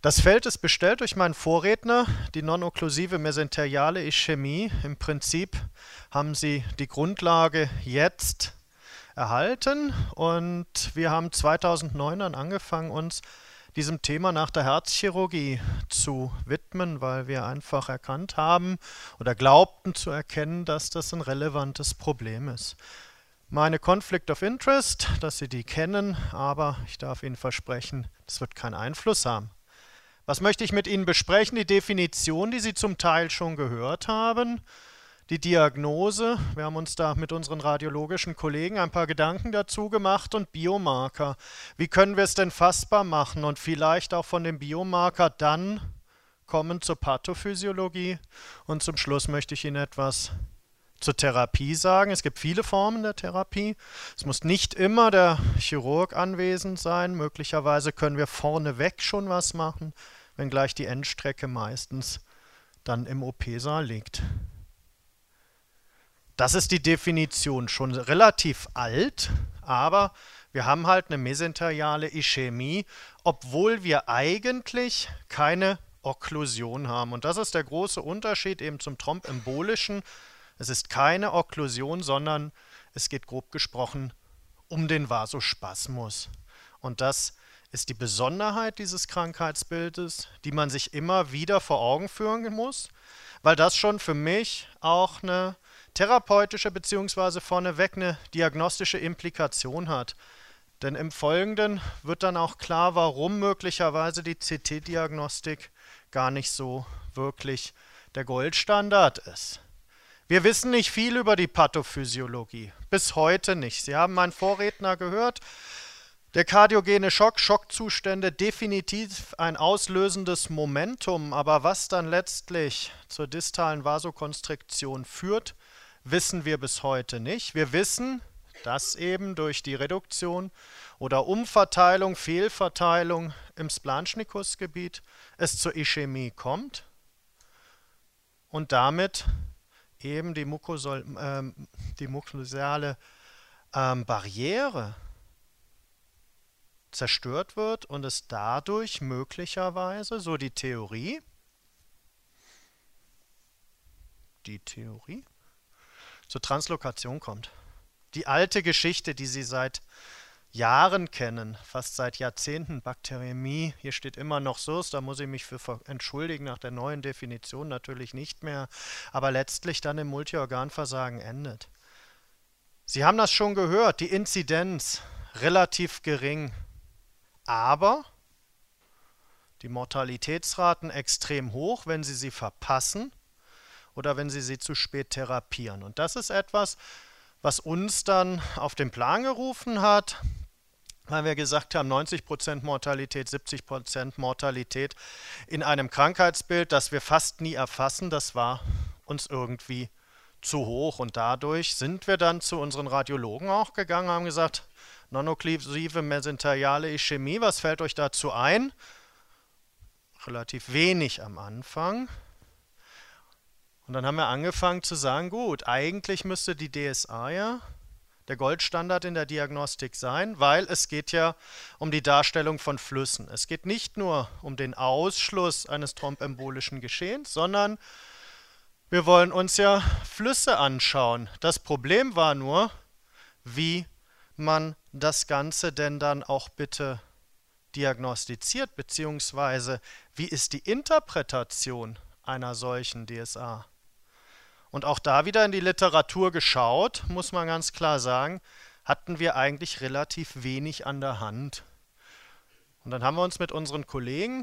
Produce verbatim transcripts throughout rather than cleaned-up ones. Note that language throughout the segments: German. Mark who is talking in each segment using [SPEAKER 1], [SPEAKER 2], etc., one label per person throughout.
[SPEAKER 1] Das Feld ist bestellt durch meinen Vorredner, die non-okklusive mesenteriale Ischämie. Im Prinzip haben Sie die Grundlage jetzt erhalten und wir haben zweitausendneun dann angefangen, uns diesem Thema nach der Herzchirurgie zu widmen, weil wir einfach erkannt haben oder glaubten zu erkennen, dass das ein relevantes Problem ist. Meine Conflict of Interest, dass Sie die kennen, aber ich darf Ihnen versprechen, das wird keinen Einfluss haben. Was möchte ich mit Ihnen besprechen? Die Definition, die Sie zum Teil schon gehört haben, die Diagnose, wir haben uns da mit unseren radiologischen Kollegen ein paar Gedanken dazu gemacht und Biomarker. Wie können wir es denn fassbar machen und vielleicht auch von dem Biomarker dann kommen zur Pathophysiologie und zum Schluss möchte ich Ihnen etwas zur Therapie sagen. Es gibt viele Formen der Therapie. Es muss nicht immer der Chirurg anwesend sein. Möglicherweise können wir vorneweg schon was machen, wenngleich die Endstrecke meistens dann im O P-Saal liegt. Das ist die Definition, schon relativ alt, aber wir haben halt eine mesenteriale Ischämie, obwohl wir eigentlich keine Okklusion haben. Und das ist der große Unterschied eben zum Thrombembolischen. Es ist keine Okklusion, sondern es geht grob gesprochen um den Vasospasmus. Und das ist die Besonderheit dieses Krankheitsbildes, die man sich immer wieder vor Augen führen muss, weil das schon für mich auch eine therapeutische bzw. vorneweg eine diagnostische Implikation hat. Denn im Folgenden wird dann auch klar, warum möglicherweise die C T-Diagnostik gar nicht so wirklich der Goldstandard ist. Wir wissen nicht viel über die Pathophysiologie, bis heute nicht. Sie haben meinen Vorredner gehört, der kardiogene Schock, Schockzustände, definitiv ein auslösendes Momentum, aber was dann letztlich zur distalen Vasokonstriktion führt, wissen wir bis heute nicht. Wir wissen, dass eben durch die Reduktion oder Umverteilung, Fehlverteilung im Splanchnicus-Gebiet es zur Ischämie kommt und damit eben die, Mukosol, ähm, die mukosale ähm, Barriere zerstört wird und es dadurch möglicherweise, so die Theorie, die Theorie, zur Translokation kommt. Die alte Geschichte, die Sie seit Jahren kennen, fast seit Jahrzehnten, Bakteriämie, hier steht immer noch S U S, da muss ich mich für entschuldigen, nach der neuen Definition natürlich nicht mehr, aber letztlich dann im Multiorganversagen endet. Sie haben das schon gehört, die Inzidenz relativ gering, aber die Mortalitätsraten extrem hoch, wenn Sie sie verpassen oder wenn Sie sie zu spät therapieren. Und das ist etwas, was uns dann auf den Plan gerufen hat, weil wir gesagt haben, neunzig Prozent Mortalität, siebzig Prozent Mortalität in einem Krankheitsbild, das wir fast nie erfassen, das war uns irgendwie zu hoch. Und dadurch sind wir dann zu unseren Radiologen auch gegangen, haben gesagt, non-okklusive mesenteriale Ischämie, was fällt euch dazu ein? Relativ wenig am Anfang. Und dann haben wir angefangen zu sagen, gut, eigentlich müsste die D S A ja der Goldstandard in der Diagnostik sein, weil es geht ja um die Darstellung von Flüssen. Es geht nicht nur um den Ausschluss eines thrombembolischen Geschehens, sondern wir wollen uns ja Flüsse anschauen. Das Problem war nur, wie man das Ganze denn dann auch bitte diagnostiziert, beziehungsweise wie ist die Interpretation einer solchen D S A? Und auch da wieder in die Literatur geschaut, muss man ganz klar sagen, hatten wir eigentlich relativ wenig an der Hand. Und dann haben wir uns mit unseren Kollegen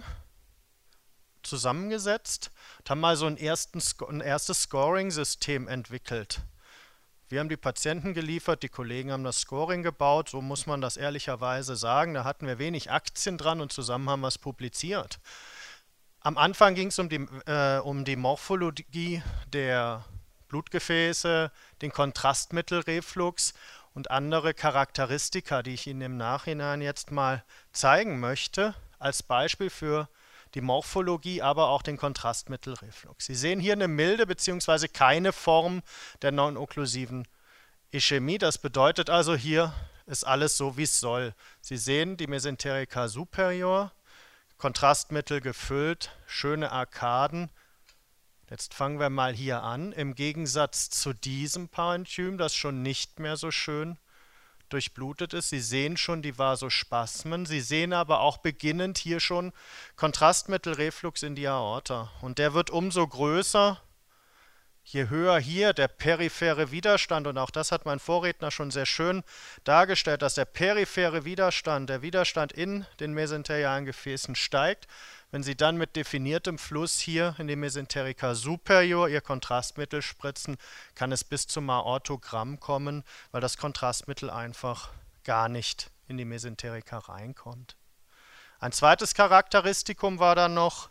[SPEAKER 1] zusammengesetzt und haben mal so ein, ersten, ein erstes Scoring-System entwickelt. Wir haben die Patienten geliefert, die Kollegen haben das Scoring gebaut, so muss man das ehrlicherweise sagen. Da hatten wir wenig Aktien dran und zusammen haben wir es publiziert. Am Anfang ging es um die, äh, um die Morphologie der Blutgefäße, den Kontrastmittelreflux und andere Charakteristika, die ich Ihnen im Nachhinein jetzt mal zeigen möchte, als Beispiel für die Morphologie, aber auch den Kontrastmittelreflux. Sie sehen hier eine milde bzw. keine Form der non-okklusiven Ischämie. Das bedeutet also, hier ist alles so, wie es soll. Sie sehen die Mesenterica superior, Kontrastmittel gefüllt, schöne Arkaden. Jetzt fangen wir mal hier an, im Gegensatz zu diesem Parenchym, das schon nicht mehr so schön durchblutet ist. Sie sehen schon die Vasospasmen, Sie sehen aber auch beginnend hier schon Kontrastmittelreflux in die Aorta. Und der wird umso größer, je höher hier der periphere Widerstand, und auch das hat mein Vorredner schon sehr schön dargestellt, dass der periphere Widerstand, der Widerstand in den mesenterialen Gefäßen steigt. Wenn Sie dann mit definiertem Fluss hier in die Mesenterica superior Ihr Kontrastmittel spritzen, kann es bis zum Aortogramm kommen, weil das Kontrastmittel einfach gar nicht in die Mesenterica reinkommt. Ein zweites Charakteristikum war dann noch,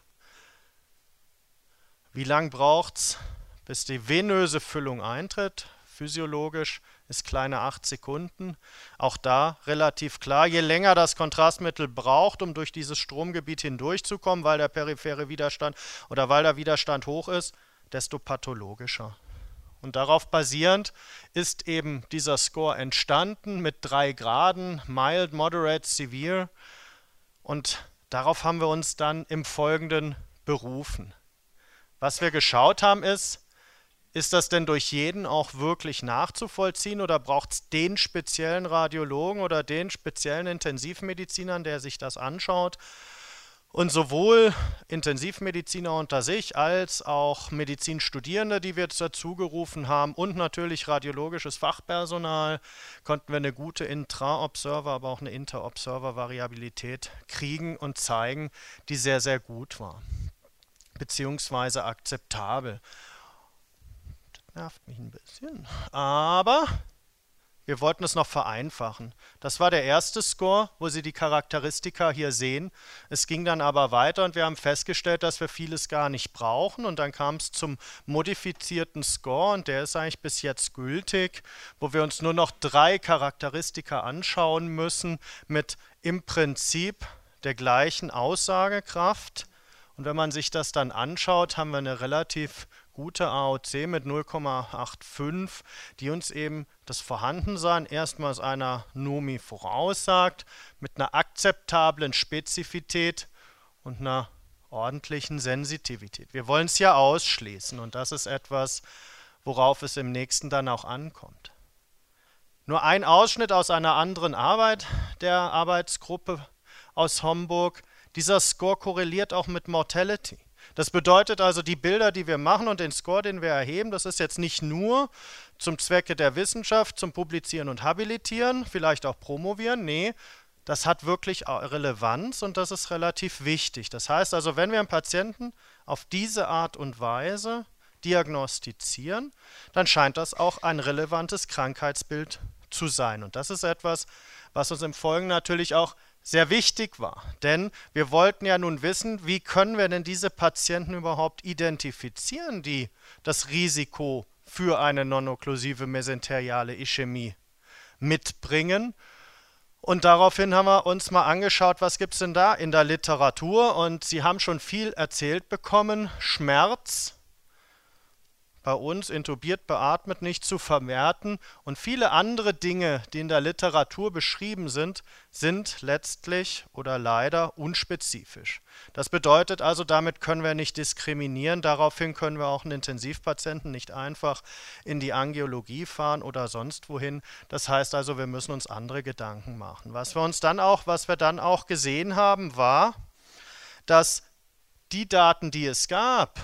[SPEAKER 1] wie lang braucht es, bis die venöse Füllung eintritt. Physiologisch ist kleine acht Sekunden. Auch da relativ klar, je länger das Kontrastmittel braucht, um durch dieses Stromgebiet hindurchzukommen, weil der periphere Widerstand oder weil der Widerstand hoch ist, desto pathologischer. Und darauf basierend ist eben dieser Score entstanden mit drei Graden, mild, moderate, severe. Und darauf haben wir uns dann im Folgenden berufen. Was wir geschaut haben ist, ist das denn durch jeden auch wirklich nachzuvollziehen oder braucht es den speziellen Radiologen oder den speziellen Intensivmedizinern, der sich das anschaut? Und sowohl Intensivmediziner unter sich als auch Medizinstudierende, die wir dazu gerufen haben, und natürlich radiologisches Fachpersonal, konnten wir eine gute Intra-Observer, aber auch eine Inter-Observer-Variabilität kriegen und zeigen, die sehr, sehr gut war, beziehungsweise akzeptabel. Nervt mich ein bisschen. Aber wir wollten es noch vereinfachen. Das war der erste Score, wo Sie die Charakteristika hier sehen. Es ging dann aber weiter und wir haben festgestellt, dass wir vieles gar nicht brauchen. Und dann kam es zum modifizierten Score und der ist eigentlich bis jetzt gültig, wo wir uns nur noch drei Charakteristika anschauen müssen mit im Prinzip der gleichen Aussagekraft. Und wenn man sich das dann anschaut, haben wir eine relativ gute A O C mit null Komma fünfundachtzig, die uns eben das Vorhandensein erstmals einer Nomi voraussagt, mit einer akzeptablen Spezifität und einer ordentlichen Sensitivität. Wir wollen es ja ausschließen und das ist etwas, worauf es im nächsten dann auch ankommt. Nur ein Ausschnitt aus einer anderen Arbeit der Arbeitsgruppe aus Homburg. Dieser Score korreliert auch mit Mortality. Das bedeutet also, die Bilder, die wir machen und den Score, den wir erheben, das ist jetzt nicht nur zum Zwecke der Wissenschaft, zum Publizieren und Habilitieren, vielleicht auch Promovieren, nee, das hat wirklich Relevanz und das ist relativ wichtig. Das heißt also, wenn wir einen Patienten auf diese Art und Weise diagnostizieren, dann scheint das auch ein relevantes Krankheitsbild zu sein. Und das ist etwas, was uns im Folgenden natürlich auch sehr wichtig war, denn wir wollten ja nun wissen, wie können wir denn diese Patienten überhaupt identifizieren, die das Risiko für eine non-okklusive mesenteriale Ischämie mitbringen. Und daraufhin haben wir uns mal angeschaut, was gibt es denn da in der Literatur, und Sie haben schon viel erzählt bekommen, Schmerz, bei uns intubiert, beatmet, nicht zu verwerten und viele andere Dinge, die in der Literatur beschrieben sind, sind letztlich oder leider unspezifisch. Das bedeutet also, damit können wir nicht diskriminieren, daraufhin können wir auch einen Intensivpatienten nicht einfach in die Angiologie fahren oder sonst wohin. Das heißt also, wir müssen uns andere Gedanken machen. Was wir uns dann auch, was wir dann auch gesehen haben, war, dass die Daten, die es gab,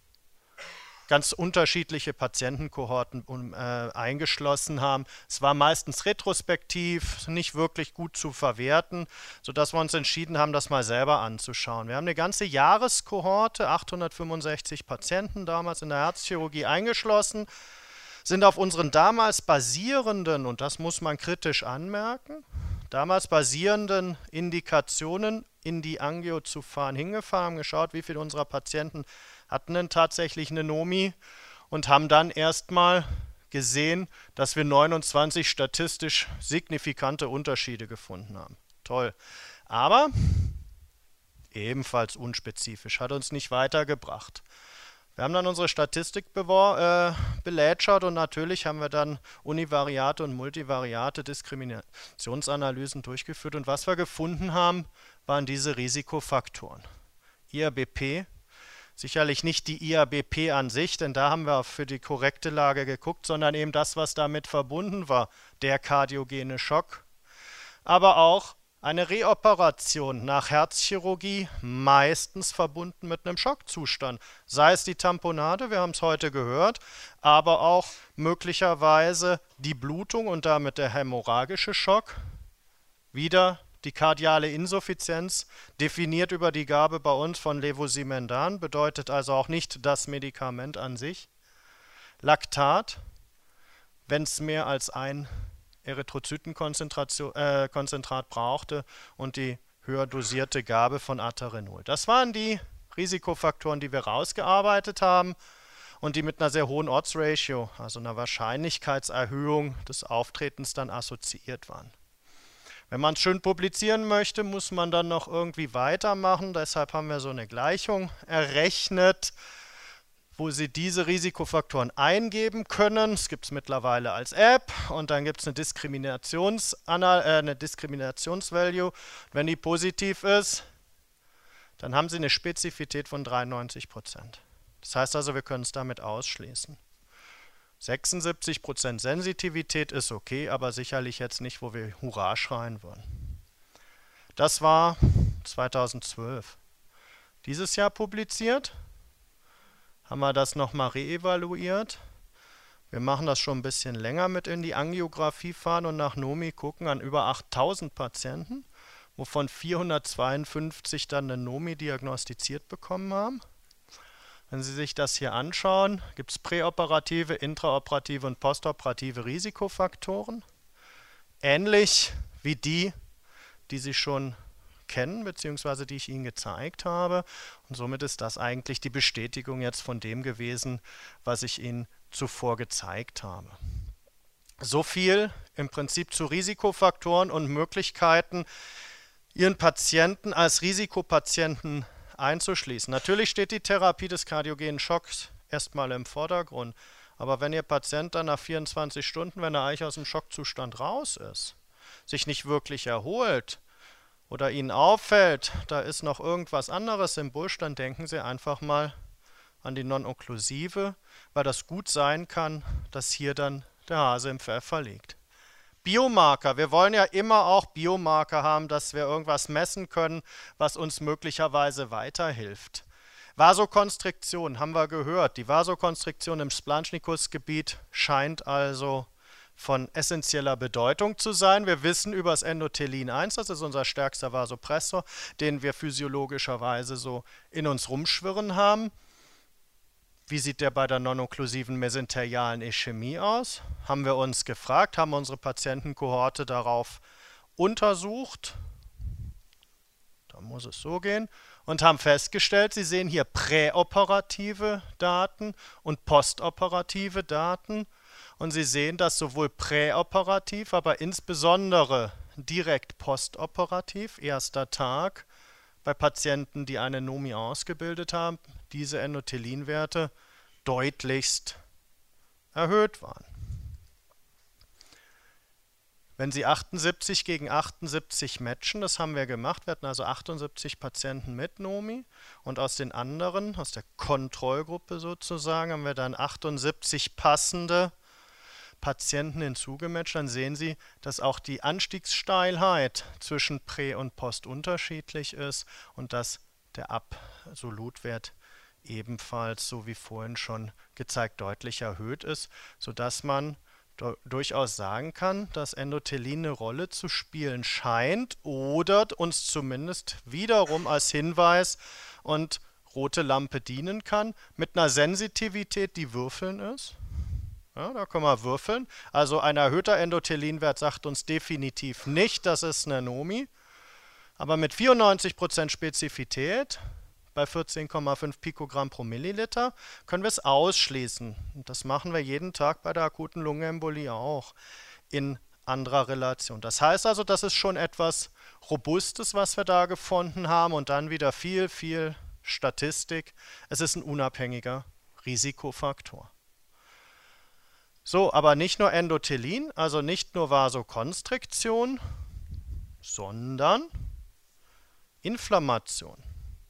[SPEAKER 1] ganz unterschiedliche Patientenkohorten um, äh, eingeschlossen haben. Es war meistens retrospektiv, nicht wirklich gut zu verwerten, sodass wir uns entschieden haben, das mal selber anzuschauen. Wir haben eine ganze Jahreskohorte, achthundertfünfundsechzig Patienten damals in der Herzchirurgie eingeschlossen, sind auf unseren damals basierenden, und das muss man kritisch anmerken, damals basierenden Indikationen in die Angio zu fahren hingefahren, haben geschaut, wie viele unserer Patienten hatten denn tatsächlich eine Nomi und haben dann erstmal gesehen, dass wir neunundzwanzig statistisch signifikante Unterschiede gefunden haben. Toll. Aber ebenfalls unspezifisch, hat uns nicht weitergebracht. Wir haben dann unsere Statistik äh, belätschert und natürlich haben wir dann univariate und multivariate Diskriminationsanalysen durchgeführt. Und was wir gefunden haben, waren diese Risikofaktoren. I A B P, sicherlich nicht die I A B P an sich, denn da haben wir für die korrekte Lage geguckt, sondern eben das, was damit verbunden war, der kardiogene Schock. Aber auch eine Reoperation nach Herzchirurgie, meistens verbunden mit einem Schockzustand. Sei es die Tamponade, wir haben es heute gehört, aber auch möglicherweise die Blutung und damit der hämorrhagische Schock. Wieder die kardiale Insuffizienz, definiert über die Gabe bei uns von Levosimendan, bedeutet also auch nicht das Medikament an sich. Laktat, wenn es mehr als ein Erythrozytenkonzentrat äh, brauchte und die höher dosierte Gabe von Aterenol. Das waren die Risikofaktoren, die wir rausgearbeitet haben und die mit einer sehr hohen Odds-Ratio, also einer Wahrscheinlichkeitserhöhung des Auftretens dann assoziiert waren. Wenn man es schön publizieren möchte, muss man dann noch irgendwie weitermachen. Deshalb haben wir so eine Gleichung errechnet, wo Sie diese Risikofaktoren eingeben können. Es gibt es mittlerweile als App und dann gibt es eine Diskriminations äh, eine Diskriminationsvalue. Wenn die positiv ist, dann haben Sie eine Spezifität von dreiundneunzig Prozent. Das heißt also, wir können es damit ausschließen. sechsundsiebzig Prozent Sensitivität ist okay, aber sicherlich jetzt nicht, wo wir Hurra schreien würden. Das war zweitausendzwölf. Dieses Jahr publiziert. Haben wir das nochmal reevaluiert. Wir machen das schon ein bisschen länger mit in die Angiografie fahren und nach Nomi gucken an über achttausend Patienten, wovon vierhundertzweiundfünfzig dann eine Nomi diagnostiziert bekommen haben. Wenn Sie sich das hier anschauen, gibt es präoperative, intraoperative und postoperative Risikofaktoren. Ähnlich wie die, die Sie schon kennen, beziehungsweise die ich Ihnen gezeigt habe. Und somit ist das eigentlich die Bestätigung jetzt von dem gewesen, was ich Ihnen zuvor gezeigt habe. So viel im Prinzip zu Risikofaktoren und Möglichkeiten, Ihren Patienten als Risikopatienten einzuschließen. Natürlich steht die Therapie des kardiogenen Schocks erstmal im Vordergrund, aber wenn Ihr Patient dann nach vierundzwanzig Stunden, wenn er eigentlich aus dem Schockzustand raus ist, sich nicht wirklich erholt, oder Ihnen auffällt, da ist noch irgendwas anderes im Busch, dann denken Sie einfach mal an die Non-Okklusive, weil das gut sein kann, dass hier dann der Hase im Pfeffer liegt. Biomarker. Wir wollen ja immer auch Biomarker haben, dass wir irgendwas messen können, was uns möglicherweise weiterhilft. Vasokonstriktion haben wir gehört. Die Vasokonstriktion im Splanchnicus-Gebiet scheint also von essentieller Bedeutung zu sein. Wir wissen über das Endothelin eins, das ist unser stärkster Vasopressor, den wir physiologischerweise so in uns rumschwirren haben. Wie sieht der bei der non-okklusiven mesenterialen Ischämie aus? Haben wir uns gefragt, haben unsere Patientenkohorte darauf untersucht, da muss es so gehen, und haben festgestellt, Sie sehen hier präoperative Daten und postoperative Daten. Und Sie sehen, dass sowohl präoperativ, aber insbesondere direkt postoperativ, erster Tag, bei Patienten, die eine Nomi ausgebildet haben, diese Endothelinwerte deutlichst erhöht waren. Wenn Sie achtundsiebzig gegen achtundsiebzig matchen, das haben wir gemacht, wir hatten also achtundsiebzig Patienten mit Nomi und aus den anderen, aus der Kontrollgruppe sozusagen, haben wir dann achtundsiebzig passende Patienten hinzugematcht, dann sehen Sie, dass auch die Anstiegssteilheit zwischen Prä und Post unterschiedlich ist und dass der Absolutwert ebenfalls, so wie vorhin schon gezeigt, deutlich erhöht ist, sodass man durchaus sagen kann, dass Endothelin eine Rolle zu spielen scheint oder uns zumindest wiederum als Hinweis und rote Lampe dienen kann, mit einer Sensitivität, die würfeln ist. Ja, da können wir würfeln. Also ein erhöhter Endothelinwert sagt uns definitiv nicht, das ist eine Nomi. Aber mit vierundneunzig Prozent Spezifität bei vierzehn Komma fünf Pikogramm pro Milliliter können wir es ausschließen. Und das machen wir jeden Tag bei der akuten Lungenembolie auch in anderer Relation. Das heißt also, das ist schon etwas Robustes, was wir da gefunden haben. Und dann wieder viel, viel Statistik. Es ist ein unabhängiger Risikofaktor. So, aber nicht nur Endothelin, also nicht nur Vasokonstriktion, sondern Inflammation.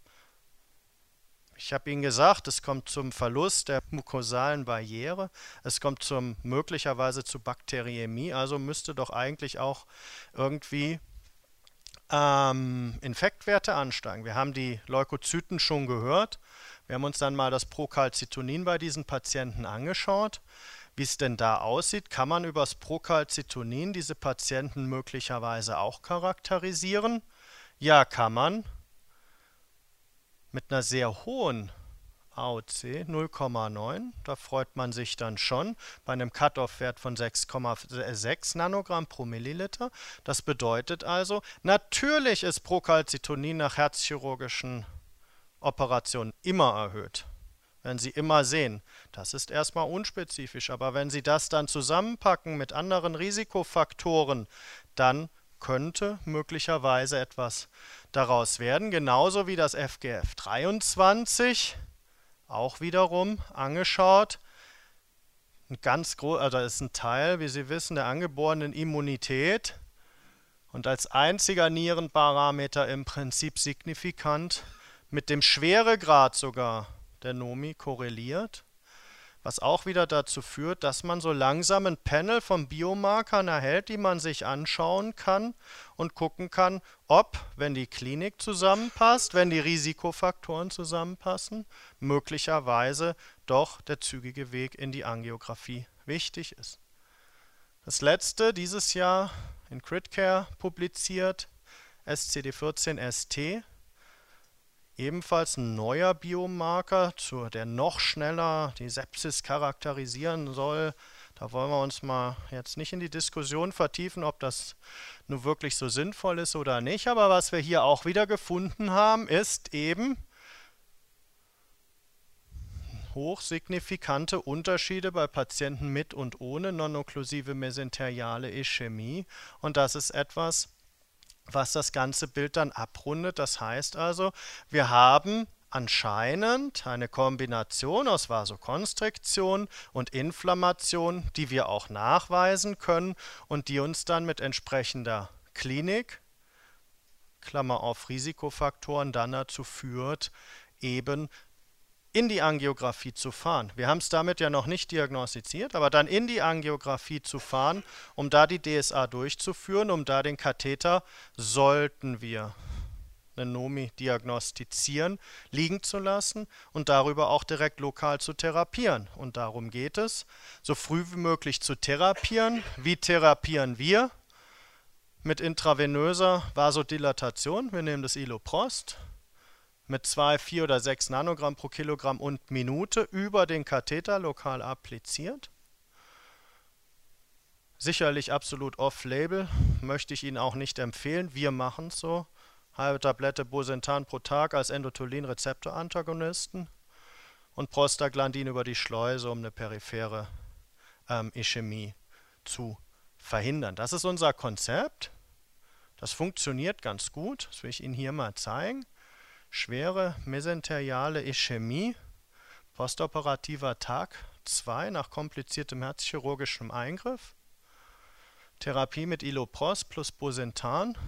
[SPEAKER 1] Ich habe Ihnen gesagt, es kommt zum Verlust der mukosalen Barriere, es kommt zum möglicherweise zu Bakteriämie, also müsste doch eigentlich auch irgendwie ähm, Infektwerte ansteigen. Wir haben die Leukozyten schon gehört, wir haben uns dann mal das Procalcitonin bei diesen Patienten angeschaut. Wie es denn da aussieht, kann man über das Procalcitonin diese Patienten möglicherweise auch charakterisieren? Ja, kann man. Mit einer sehr hohen A O C, null Komma neun, da freut man sich dann schon, bei einem Cut-off-Wert von sechs Komma sechs Nanogramm pro Milliliter. Das bedeutet also, natürlich ist Procalcitonin nach herzchirurgischen Operationen immer erhöht. Wenn Sie immer sehen, das ist erstmal unspezifisch, aber wenn Sie das dann zusammenpacken mit anderen Risikofaktoren, dann könnte möglicherweise etwas daraus werden, genauso wie das F G F dreiundzwanzig, auch wiederum angeschaut. Ein ganz groß, also das ist ein Teil, wie Sie wissen, der angeborenen Immunität und als einziger Nierenparameter im Prinzip signifikant mit dem Schweregrad sogar der Nomi korreliert, was auch wieder dazu führt, dass man so langsam ein Panel von Biomarkern erhält, die man sich anschauen kann und gucken kann, ob, wenn die Klinik zusammenpasst, wenn die Risikofaktoren zusammenpassen, möglicherweise doch der zügige Weg in die Angiografie wichtig ist. Das letzte dieses Jahr in CritCare publiziert, S C D vierzehn S T, ebenfalls ein neuer Biomarker, der noch schneller die Sepsis charakterisieren soll. Da wollen wir uns mal jetzt nicht in die Diskussion vertiefen, ob das nun wirklich so sinnvoll ist oder nicht. Aber was wir hier auch wieder gefunden haben, ist eben hochsignifikante Unterschiede bei Patienten mit und ohne non-okklusive mesenteriale Ischämie. Und das ist etwas, was das ganze Bild dann abrundet. Das heißt also, wir haben anscheinend eine Kombination aus Vasokonstriktion und Inflammation, die wir auch nachweisen können und die uns dann mit entsprechender Klinik, Klammer auf Risikofaktoren, dann dazu führt, eben in die Angiografie zu fahren. Wir haben es damit ja noch nicht diagnostiziert, aber dann in die Angiografie zu fahren, um da die D S A durchzuführen, um da den Katheter, sollten wir eine Nomi diagnostizieren, liegen zu lassen und darüber auch direkt lokal zu therapieren. Und darum geht es, so früh wie möglich zu therapieren. Wie therapieren wir? Mit intravenöser Vasodilatation. Wir nehmen das Iloprost mit zwei, vier oder sechs Nanogramm pro Kilogramm und Minute über den Katheter lokal appliziert. Sicherlich absolut off-label, möchte ich Ihnen auch nicht empfehlen. Wir machen es so. Halbe Tablette Bosentan pro Tag als Endothelin-Rezeptor-Antagonisten und Prostaglandin über die Schleuse, um eine periphere ähm, Ischämie zu verhindern. Das ist unser Konzept. Das funktioniert ganz gut. Das will ich Ihnen hier mal zeigen. Schwere mesenteriale Ischämie, postoperativer Tag zwei nach kompliziertem herzchirurgischem Eingriff. Therapie mit Iloprost plus Bosentan.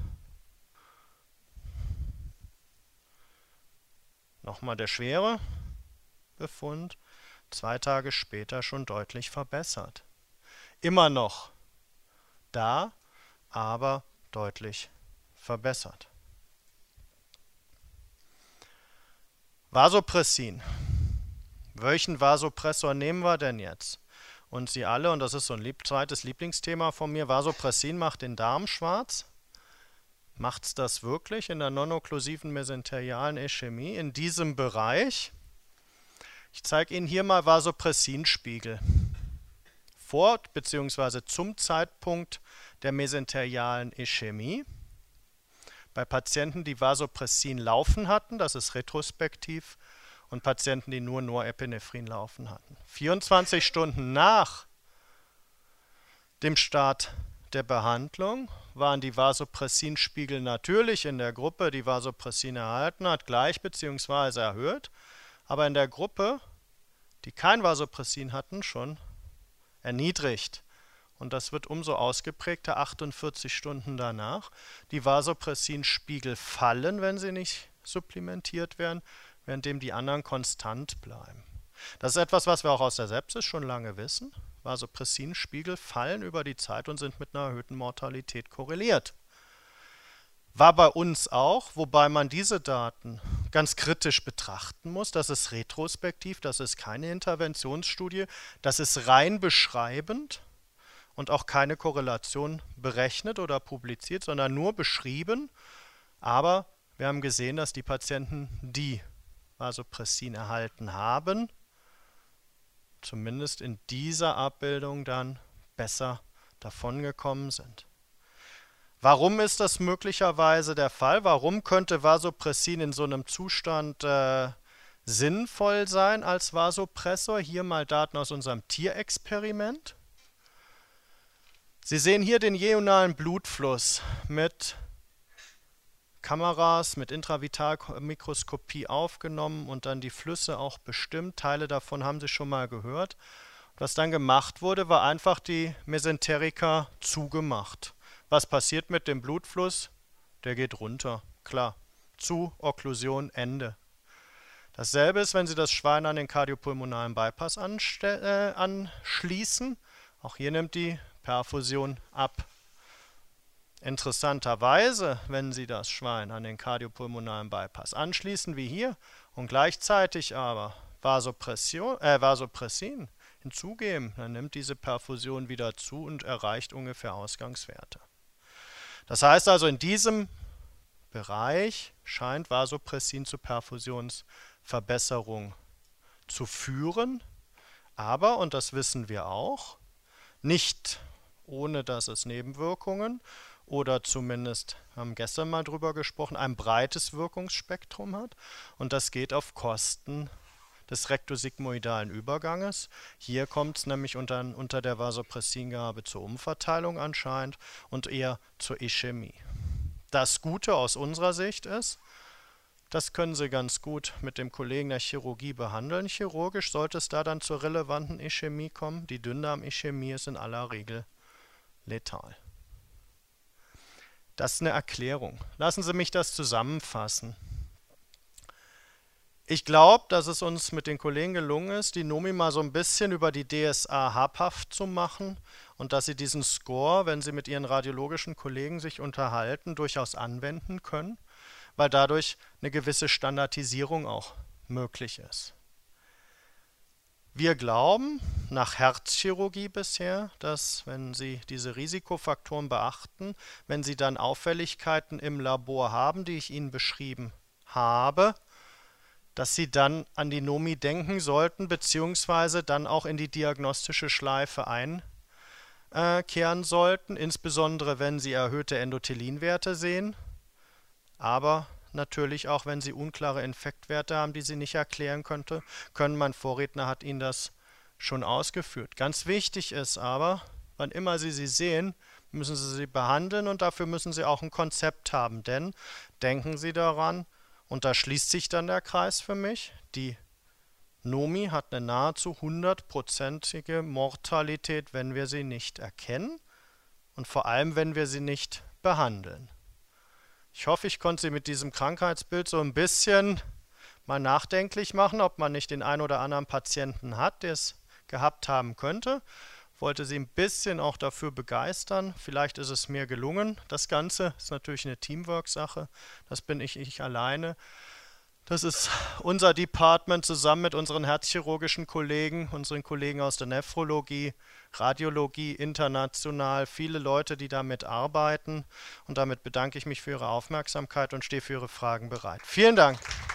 [SPEAKER 1] Nochmal der schwere Befund, zwei Tage später schon deutlich verbessert. Immer noch da, aber deutlich verbessert. Vasopressin. Welchen Vasopressor nehmen wir denn jetzt? Und Sie alle, und das ist so ein lieb zweites Lieblingsthema von mir, Vasopressin macht den Darm schwarz. Macht es das wirklich in der non-okklusiven mesenterialen Ischämie in diesem Bereich? Ich zeige Ihnen hier mal Vasopressinspiegel. Vor bzw. zum Zeitpunkt der mesenterialen Ischämie. Bei Patienten, die Vasopressin laufen hatten, das ist retrospektiv, und Patienten, die nur Norepinephrin laufen hatten. vierundzwanzig Stunden nach dem Start der Behandlung waren die Vasopressinspiegel natürlich in der Gruppe, die Vasopressin erhalten hat, gleich bzw. erhöht, aber in der Gruppe, die kein Vasopressin hatten, schon erniedrigt. Und das wird umso ausgeprägter achtundvierzig Stunden danach. Die Vasopressinspiegel fallen, wenn sie nicht supplementiert werden, währenddem die anderen konstant bleiben. Das ist etwas, was wir auch aus der Sepsis schon lange wissen. Vasopressinspiegel fallen über die Zeit und sind mit einer erhöhten Mortalität korreliert. War bei uns auch, wobei man diese Daten ganz kritisch betrachten muss. Das ist retrospektiv, das ist keine Interventionsstudie, das ist rein beschreibend und auch keine Korrelation berechnet oder publiziert, sondern nur beschrieben. Aber wir haben gesehen, dass die Patienten, die Vasopressin erhalten haben, zumindest in dieser Abbildung dann besser davongekommen sind. Warum ist das möglicherweise der Fall? Warum könnte Vasopressin in so einem Zustand äh, sinnvoll sein als Vasopressor? Hier mal Daten aus unserem Tierexperiment. Sie sehen hier den jeunalen Blutfluss mit Kameras, mit Intravitalmikroskopie aufgenommen und dann die Flüsse auch bestimmt. Teile davon haben Sie schon mal gehört. Was dann gemacht wurde, war einfach die Mesenterica zugemacht. Was passiert mit dem Blutfluss? Der geht runter, klar. Zu, Okklusion, Ende. Dasselbe ist, wenn Sie das Schwein an den kardiopulmonalen Bypass äh, anschließen. Auch hier nimmt die Perfusion ab. Interessanterweise, wenn Sie das Schwein an den kardiopulmonalen Bypass anschließen, wie hier, und gleichzeitig aber Vasopression, äh, Vasopressin hinzugeben, dann nimmt diese Perfusion wieder zu und erreicht ungefähr Ausgangswerte. Das heißt also, in diesem Bereich scheint Vasopressin zu Perfusionsverbesserung zu führen, aber, und das wissen wir auch, nicht ohne dass es Nebenwirkungen oder zumindest, haben gestern mal drüber gesprochen, ein breites Wirkungsspektrum hat und das geht auf Kosten des rektosigmoidalen Überganges. Hier kommt es nämlich unter, unter der Vasopressingabe zur Umverteilung anscheinend und eher zur Ischämie. Das Gute aus unserer Sicht ist, das können Sie ganz gut mit dem Kollegen der Chirurgie behandeln. Chirurgisch sollte es da dann zur relevanten Ischämie kommen. Die Dünndarmischämie ist in aller Regel letal. Das ist eine Erklärung. Lassen Sie mich das zusammenfassen. Ich glaube, dass es uns mit den Kollegen gelungen ist, die Nomi mal so ein bisschen über die D S A habhaft zu machen und dass sie diesen Score, wenn sie mit ihren radiologischen Kollegen sich unterhalten, durchaus anwenden können, weil dadurch eine gewisse Standardisierung auch möglich ist. Wir glauben, nach Herzchirurgie bisher, dass, wenn Sie diese Risikofaktoren beachten, wenn Sie dann Auffälligkeiten im Labor haben, die ich Ihnen beschrieben habe, dass Sie dann an die Nomi denken sollten, beziehungsweise dann auch in die diagnostische Schleife einkehren sollten, insbesondere wenn Sie erhöhte Endothelinwerte sehen, aber natürlich auch, wenn Sie unklare Infektwerte haben, die Sie nicht erklären könnte, können. Mein Vorredner hat Ihnen das schon ausgeführt. Ganz wichtig ist aber, wann immer Sie sie sehen, müssen Sie sie behandeln und dafür müssen Sie auch ein Konzept haben, denn denken Sie daran, und da schließt sich dann der Kreis für mich, die Nomi hat eine nahezu hundertprozentige Mortalität, wenn wir sie nicht erkennen und vor allem, wenn wir sie nicht behandeln. Ich hoffe, ich konnte Sie mit diesem Krankheitsbild so ein bisschen mal nachdenklich machen, ob man nicht den einen oder anderen Patienten hat, der es gehabt haben könnte. Wollte Sie ein bisschen auch dafür begeistern. Vielleicht ist es mir gelungen. Das Ganze ist natürlich eine Teamwork-Sache. Das bin ich, ich alleine. Das ist unser Department zusammen mit unseren herzchirurgischen Kollegen, unseren Kollegen aus der Nephrologie, Radiologie, international, viele Leute, die damit arbeiten. Und damit bedanke ich mich für Ihre Aufmerksamkeit und stehe für Ihre Fragen bereit. Vielen Dank.